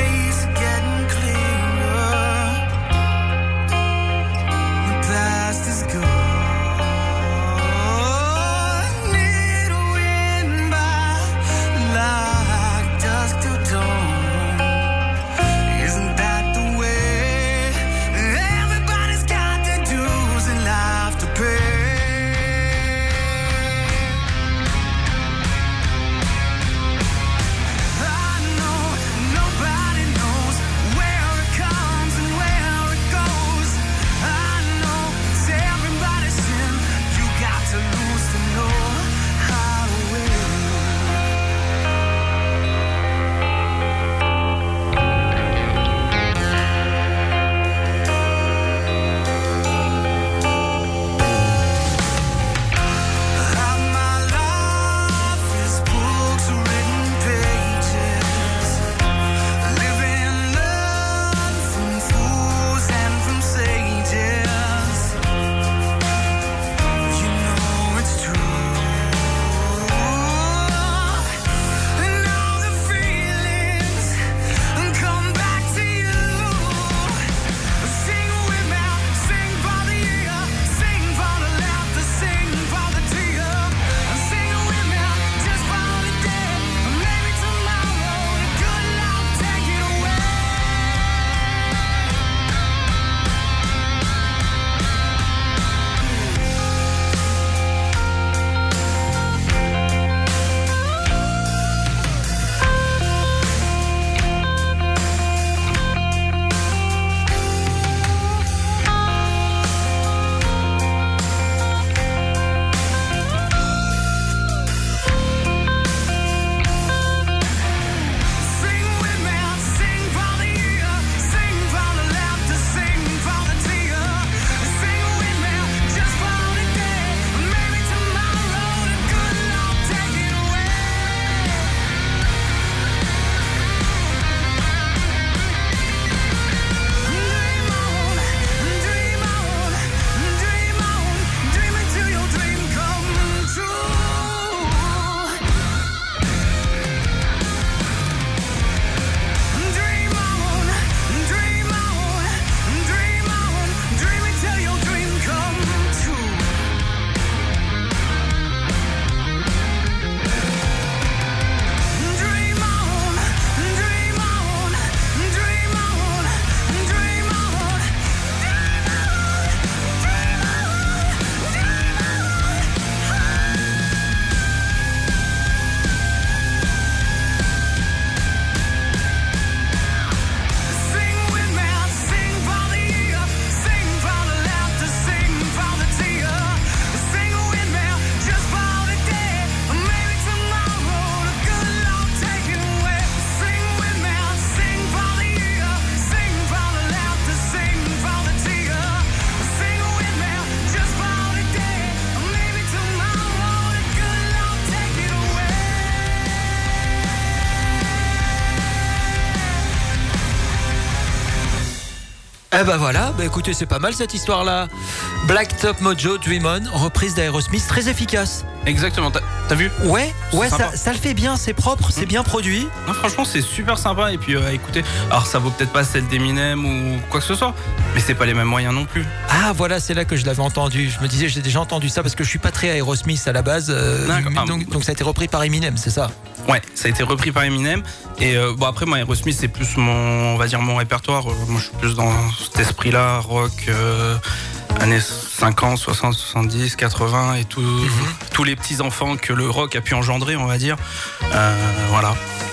Eh ben voilà, écoutez, c'est pas mal cette histoire-là. Blacktop Mojo, Dream On, reprise d'Aerosmith, très efficace. Exactement, t'as vu? Ouais, ça le fait bien, c'est propre, c'est bien produit. Non, franchement, c'est super sympa. Et puis, écoutez, alors ça vaut peut-être pas celle d'Eminem ou quoi que ce soit, mais c'est pas les mêmes moyens non plus. Ah, voilà, c'est là que je l'avais entendu. Je me disais, j'ai déjà entendu ça parce que je suis pas très Aerosmith à la base. Donc ça a été repris par Eminem, c'est ça? Ouais, ça a été repris par Eminem. Et bon, après, moi, Aerosmith, c'est plus mon répertoire. Moi, je suis plus dans cet esprit-là, rock, années 50, 60, 70, 80 et tout, tous les petits enfants que le rock a pu engendrer, on va dire. Voilà.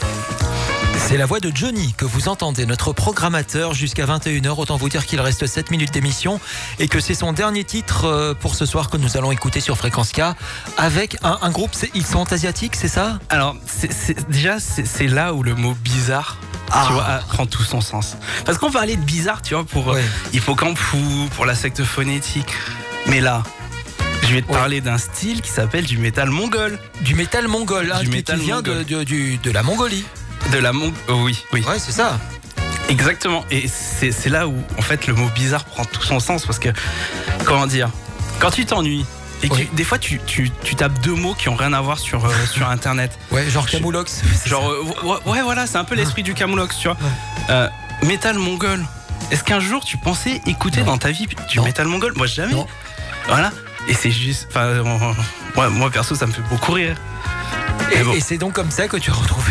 C'est la voix de Johnny que vous entendez, notre programmateur jusqu'à 21h. Autant vous dire qu'il reste 7 minutes d'émission et que c'est son dernier titre pour ce soir que nous allons écouter sur Fréquence K avec un groupe. Ils sont asiatiques, c'est ça? Alors, c'est là où le mot bizarre, tu vois, prend tout son sens. Parce qu'on parlait de bizarre, tu vois, pour Hippocampe Fou, pour la secte phonétique. Mais là, je vais te parler d'un style qui s'appelle du métal mongol. Du métal mongol, qui vient de la Mongolie. Oui. Ouais, c'est ça. Exactement. Et c'est là où, en fait, le mot bizarre prend tout son sens. Parce que, comment dire, quand tu t'ennuies, et que des fois tu tapes deux mots qui ont rien à voir sur Internet. Ouais, genre Camoulox. Ouais, voilà, c'est un peu l'esprit du Camoulox, tu vois. Métal mongol. Est-ce qu'un jour tu pensais écouter dans ta vie du métal mongol? Moi, jamais. Non. Voilà. Et c'est juste. Moi, perso, ça me fait beaucoup rire. Et c'est donc comme ça que tu as retrouvé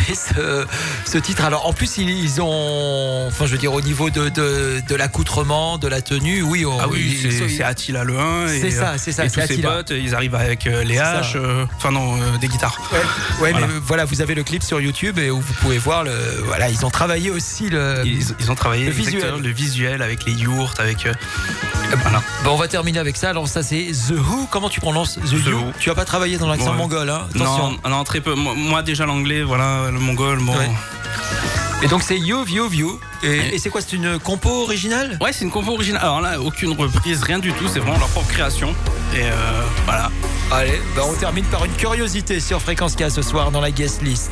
ce titre. Alors en plus ils ont, je veux dire au niveau de l'accoutrement, de la tenue, c'est Attila le 1 c'est ça, et tous ses potes, ils arrivent avec les haches, des guitares. Ouais, voilà. Mais voilà, vous avez le clip sur YouTube et où vous pouvez voir ils ont travaillé aussi ils ont travaillé le visuel avec les yurts, avec voilà. Bon, on va terminer avec ça. Alors ça c'est The Who. Comment tu prononces The Who? Tu as pas travaillé dans l'accent mongol, hein? Attention. Non, très peu. Moi déjà l'anglais, voilà, le mongol, bon. Ouais. Et donc c'est You View View. Et c'est quoi? C'est une compo originale? Ouais, c'est une compo originale. Alors là, aucune reprise, rien du tout. C'est vraiment leur propre création. Et voilà. Allez, on termine par une curiosité sur Fréquence K ce soir dans la guest list.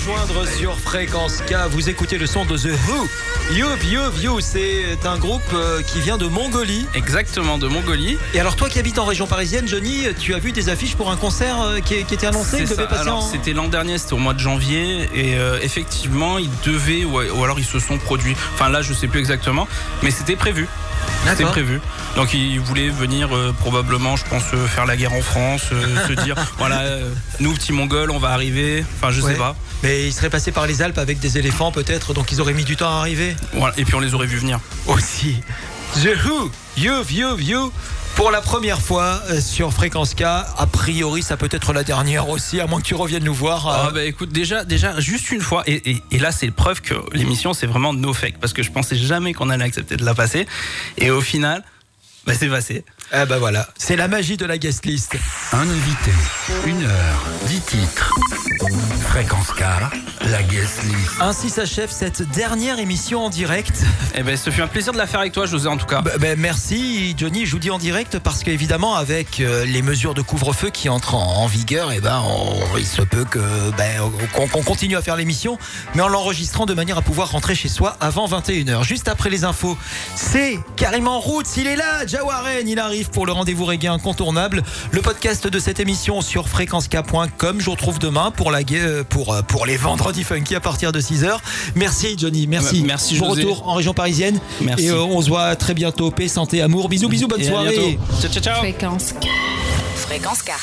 rejoindre sur Fréquence K, vous écoutez le son de The Who. You, c'est un groupe qui vient de Mongolie. Exactement, de Mongolie. Et alors toi qui habites en région parisienne, Johnny, tu as vu des affiches pour un concert qui était annoncé, C'est ça. Alors, c'était l'an dernier, c'était au mois de janvier, et effectivement, ils devaient, ou alors ils se sont produits. Enfin là, je sais plus exactement, mais c'était prévu. C'était prévu. Donc ils voulaient venir probablement, je pense, faire la guerre en France, se dire, voilà, nous petits Mongols, on va arriver. Enfin, je sais pas. Mais ils seraient passés par les Alpes avec des éléphants peut-être, donc ils auraient mis du temps à arriver. Voilà. Et puis on les aurait vus venir. Aussi. The Who, You. Pour la première fois sur Fréquence K, a priori ça peut être la dernière aussi, à moins que tu reviennes nous voir. Ah bah écoute, déjà juste une fois, et là c'est preuve que l'émission c'est vraiment no fake, parce que je pensais jamais qu'on allait accepter de la passer, et au final, bah c'est passé. Ah bah voilà, c'est la magie de la guest list. Un invité, 1 heure, 10 titres. Fréquence K, la guest list. Ainsi s'achève cette dernière émission en direct. Eh ben, ce fut un plaisir de la faire avec toi, José, en tout cas. Merci, Johnny. Je vous dis en direct parce qu'évidemment, avec les mesures de couvre-feu qui entrent en vigueur, il se peut qu'on continue à faire l'émission, mais en l'enregistrant de manière à pouvoir rentrer chez soi avant 21h. Juste après les infos, c'est carrément Roots. Il est là, Jawaren. Il arrive pour le rendez-vous reggae incontournable. Le podcast de cette émission sur fréquencek.com. Je vous retrouve demain pour les vendredis funky à partir de 6h. Merci Johnny, merci. Merci Bon José. retour en région parisienne. Merci. Et on se voit très bientôt. Paix, santé, amour. Bisous, bonne Et à soirée. bientôt. Ciao. Fréquence K. Fréquence K.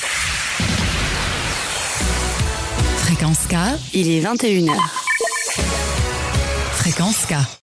Fréquence K. Il est 21h. Fréquence K.